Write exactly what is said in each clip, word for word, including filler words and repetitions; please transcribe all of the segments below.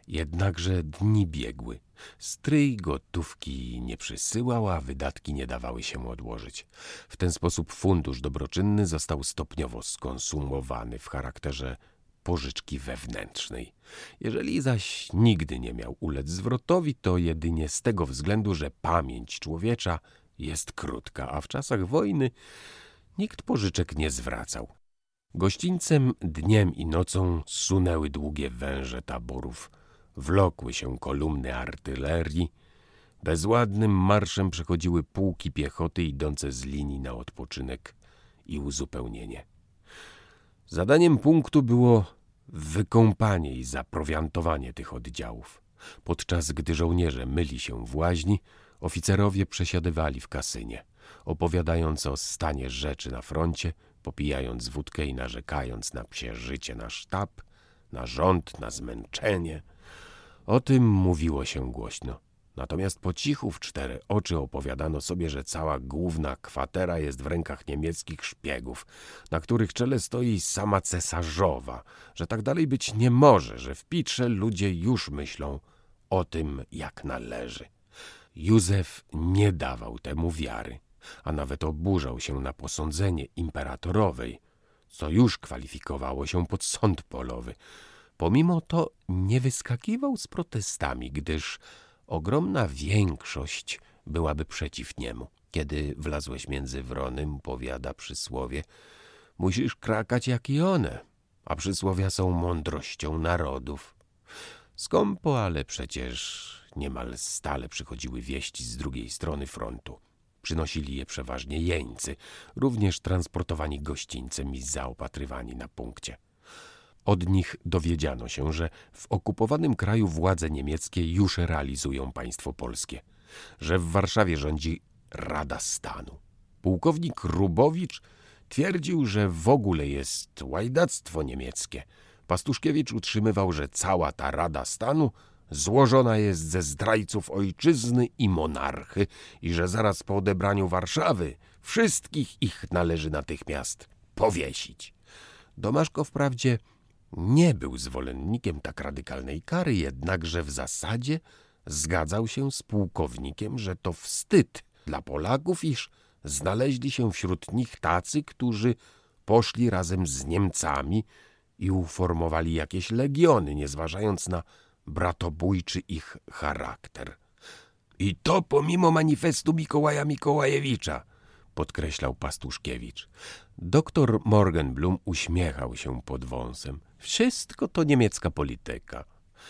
Jednakże dni biegły. Stryj gotówki nie przysyłał, a wydatki nie dawały się odłożyć. W ten sposób fundusz dobroczynny został stopniowo skonsumowany w charakterze pożyczki wewnętrznej. Jeżeli zaś nigdy nie miał ulec zwrotowi, to jedynie z tego względu, że pamięć człowiecza jest krótka, a w czasach wojny nikt pożyczek nie zwracał. Gościńcem dniem i nocą sunęły długie węże taborów, wlokły się kolumny artylerii, bezładnym marszem przechodziły pułki piechoty idące z linii na odpoczynek i uzupełnienie. Zadaniem punktu było wykąpanie i zaprowiantowanie tych oddziałów. Podczas gdy żołnierze myli się w łaźni, oficerowie przesiadywali w kasynie, opowiadając o stanie rzeczy na froncie, popijając wódkę i narzekając na psie życie, na sztab, na rząd, na zmęczenie. O tym mówiło się głośno. Natomiast po cichu w cztery oczy opowiadano sobie, że cała główna kwatera jest w rękach niemieckich szpiegów, na których czele stoi sama cesarzowa, że tak dalej być nie może, że w Pitrze ludzie już myślą o tym, jak należy. Józef nie dawał temu wiary, a nawet oburzał się na posądzenie imperatorowej, co już kwalifikowało się pod sąd polowy. Pomimo to nie wyskakiwał z protestami, gdyż ogromna większość byłaby przeciw niemu. Kiedy wlazłeś między wrony, powiada przysłowie, musisz krakać jak i one, a przysłowia są mądrością narodów. Skąpo, ale przecież niemal stale przychodziły wieści z drugiej strony frontu. Przynosili je przeważnie jeńcy, również transportowani gościńcem i zaopatrywani na punkcie. Od nich dowiedziano się, że w okupowanym kraju władze niemieckie już realizują państwo polskie, że w Warszawie rządzi Rada Stanu. Pułkownik Rubowicz twierdził, że w ogóle jest łajdactwo niemieckie. Pastuszkiewicz utrzymywał, że cała ta Rada Stanu złożona jest ze zdrajców ojczyzny i monarchy i że zaraz po odebraniu Warszawy wszystkich ich należy natychmiast powiesić. Domaszko wprawdzie nie był zwolennikiem tak radykalnej kary, jednakże w zasadzie zgadzał się z pułkownikiem, że to wstyd dla Polaków, iż znaleźli się wśród nich tacy, którzy poszli razem z Niemcami i uformowali jakieś legiony, nie zważając na bratobójczy ich charakter. I to pomimo manifestu Mikołaja Mikołajewicza, podkreślał Pastuszkiewicz. Doktor Morgenblum uśmiechał się pod wąsem. Wszystko to niemiecka polityka.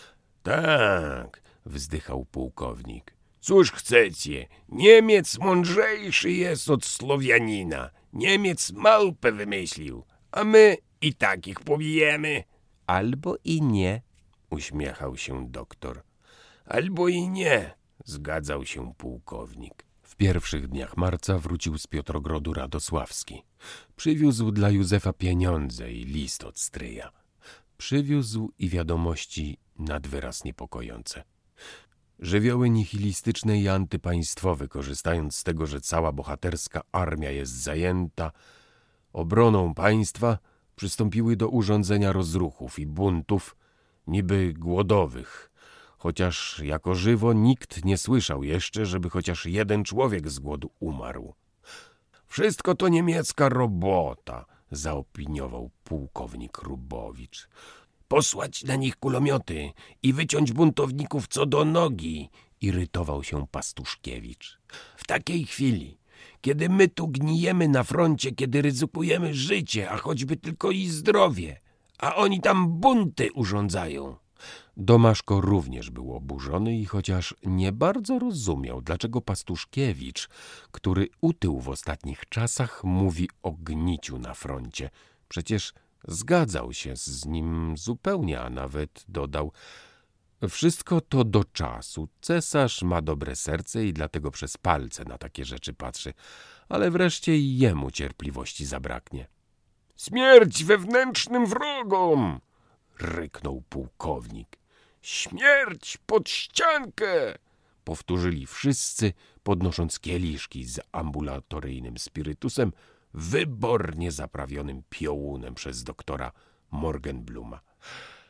Tak, wzdychał pułkownik. Cóż chcecie, Niemiec mądrzejszy jest od Słowianina. Niemiec małpę wymyślił, a my i takich pobijemy. Albo i nie, uśmiechał się doktor. Albo i nie, zgadzał się pułkownik. W pierwszych dniach marca wrócił z Piotrogrodu Radosławski. Przywiózł dla Józefa pieniądze i list od stryja. Przywiózł i wiadomości nad wyraz niepokojące. Żywioły nihilistyczne i antypaństwowe, korzystając z tego, że cała bohaterska armia jest zajęta obroną państwa, przystąpiły do urządzenia rozruchów i buntów, niby głodowych, chociaż jako żywo nikt nie słyszał jeszcze, żeby chociaż jeden człowiek z głodu umarł. Wszystko to niemiecka robota, zaopiniował pułkownik Rubowicz. Posłać na nich kulomioty i wyciąć buntowników co do nogi, irytował się Pastuszkiewicz. W takiej chwili, kiedy my tu gnijemy na froncie, kiedy ryzykujemy życie, a choćby tylko i zdrowie, a oni tam bunty urządzają. Domaszko również był oburzony i chociaż nie bardzo rozumiał, dlaczego Pastuszkiewicz, który utył w ostatnich czasach, mówi o gniciu na froncie. Przecież zgadzał się z nim zupełnie, a nawet dodał: wszystko to do czasu. Cesarz ma dobre serce i dlatego przez palce na takie rzeczy patrzy, ale wreszcie i jemu cierpliwości zabraknie. Śmierć wewnętrznym wrogom! Ryknął pułkownik. Śmierć pod ściankę! Powtórzyli wszyscy, podnosząc kieliszki z ambulatoryjnym spirytusem, wybornie zaprawionym piołunem przez doktora Morgenbluma.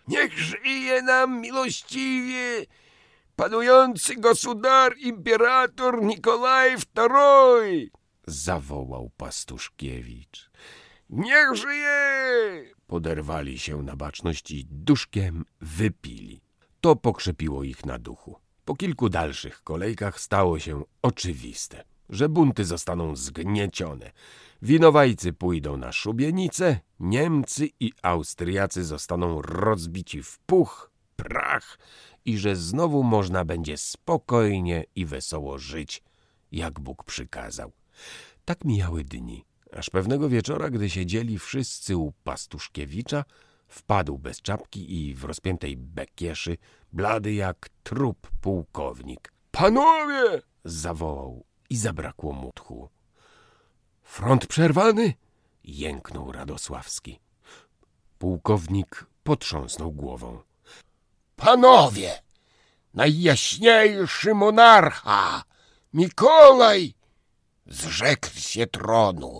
Niech żyje nam miłościwie panujący gosudar imperator Nikolaj Wtój! Zawołał Pastuszkiewicz. Niech żyje! Poderwali się na baczność i duszkiem wypili. To pokrzepiło ich na duchu. Po kilku dalszych kolejkach stało się oczywiste, że bunty zostaną zgniecione. Winowajcy pójdą na szubienicę, Niemcy i Austriacy zostaną rozbici w puch, prach i że znowu można będzie spokojnie i wesoło żyć, jak Bóg przykazał. Tak mijały dni, aż pewnego wieczora, gdy siedzieli wszyscy u Pastuszkiewicza, wpadł bez czapki i w rozpiętej bekieszy, blady jak trup pułkownik. Panowie! Zawołał i zabrakło mu tchu. Front przerwany? Jęknął Radosławski. Pułkownik potrząsnął głową. Panowie! Najjaśniejszy monarcha! Mikołaj! Zrzekł się tronu.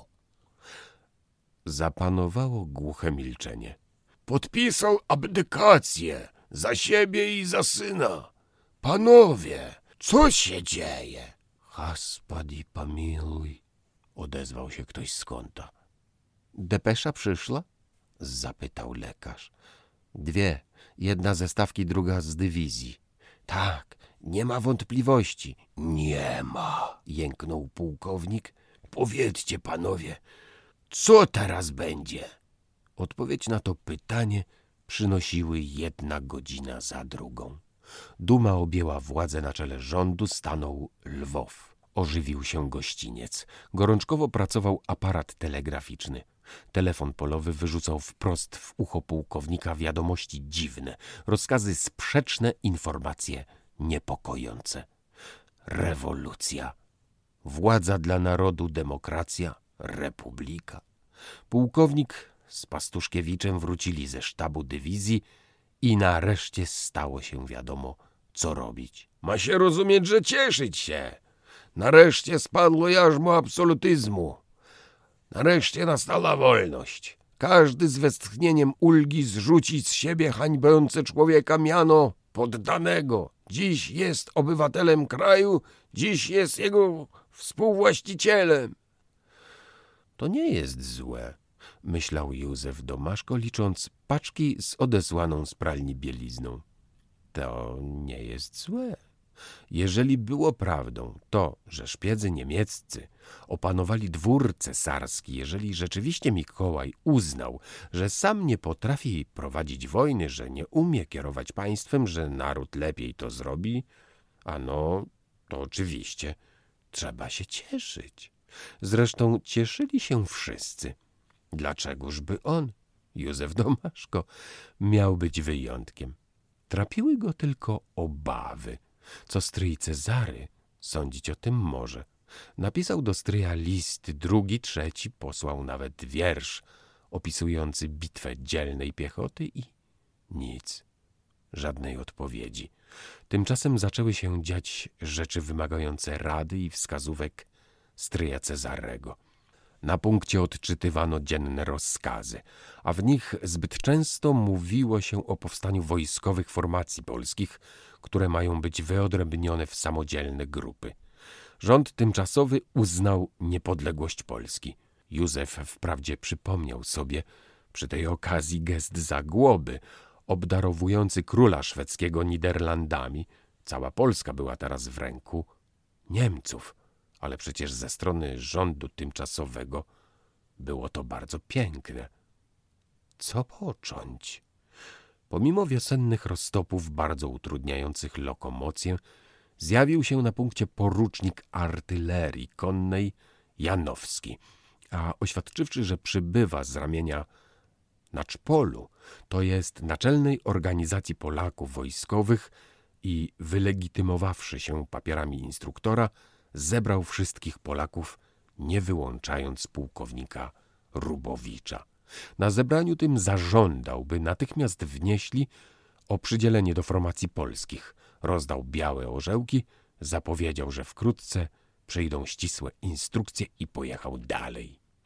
Zapanowało głuche milczenie. Podpisał abdykację za siebie i za syna. Panowie, co się dzieje? Господи, помилуй, odezwał się ktoś z kąta. Depesza przyszła? Zapytał lekarz. Dwie, jedna ze stawki, druga z dywizji. Tak, nie ma wątpliwości. Nie ma, jęknął pułkownik. Powiedzcie, panowie, co teraz będzie? Odpowiedź na to pytanie przynosiły jedna godzina za drugą. Duma objęła władzę na czele rządu, stanął Lwow. Ożywił się gościniec. Gorączkowo pracował aparat telegraficzny. Telefon polowy wyrzucał wprost w ucho pułkownika wiadomości dziwne, rozkazy sprzeczne, informacje niepokojące. Rewolucja. Władza dla narodu, demokracja, republika. Pułkownik z Pastuszkiewiczem wrócili ze sztabu dywizji i nareszcie stało się wiadomo, co robić. Ma się rozumieć, że cieszyć się. Nareszcie spadło jarzmo absolutyzmu. Nareszcie nastała wolność. Każdy z westchnieniem ulgi zrzuci z siebie hańbiące człowieka miano poddanego. Dziś jest obywatelem kraju, dziś jest jego współwłaścicielem. To nie jest złe, myślał Józef Domaszko, licząc paczki z odesłaną z pralni bielizną. To nie jest złe. Jeżeli było prawdą to, że szpiedzy niemieccy opanowali dwór cesarski, jeżeli rzeczywiście Mikołaj uznał, że sam nie potrafi prowadzić wojny, że nie umie kierować państwem, że naród lepiej to zrobi, ano, to oczywiście trzeba się cieszyć. Zresztą cieszyli się wszyscy. Dlaczegożby on, Józef Domaszko, miał być wyjątkiem? Trapiły go tylko obawy. Co stryj Cezary sądzić o tym może. Napisał do stryja list, drugi, trzeci, posłał nawet wiersz opisujący bitwę dzielnej piechoty i nic. Żadnej odpowiedzi. Tymczasem zaczęły się dziać rzeczy wymagające rady i wskazówek stryja Cezarego. Na punkcie odczytywano dzienne rozkazy, a w nich zbyt często mówiło się o powstaniu wojskowych formacji polskich, które mają być wyodrębnione w samodzielne grupy. Rząd tymczasowy uznał niepodległość Polski. Józef wprawdzie przypomniał sobie przy tej okazji gest Zagłoby, obdarowujący króla szwedzkiego Niderlandami. Cała Polska była teraz w ręku Niemców, ale przecież ze strony rządu tymczasowego było to bardzo piękne. Co począć? Pomimo wiosennych roztopów bardzo utrudniających lokomocję, zjawił się na punkcie porucznik artylerii konnej Janowski, a oświadczywszy, że przybywa z ramienia Naczpolu, to jest Naczelnej Organizacji Polaków Wojskowych, i wylegitymowawszy się papierami instruktora, zebrał wszystkich Polaków, nie wyłączając pułkownika Rubowicza. Na zebraniu tym zażądał, by natychmiast wnieśli o przydzielenie do formacji polskich. Rozdał białe orzełki, zapowiedział, że wkrótce przyjdą ścisłe instrukcje i pojechał dalej.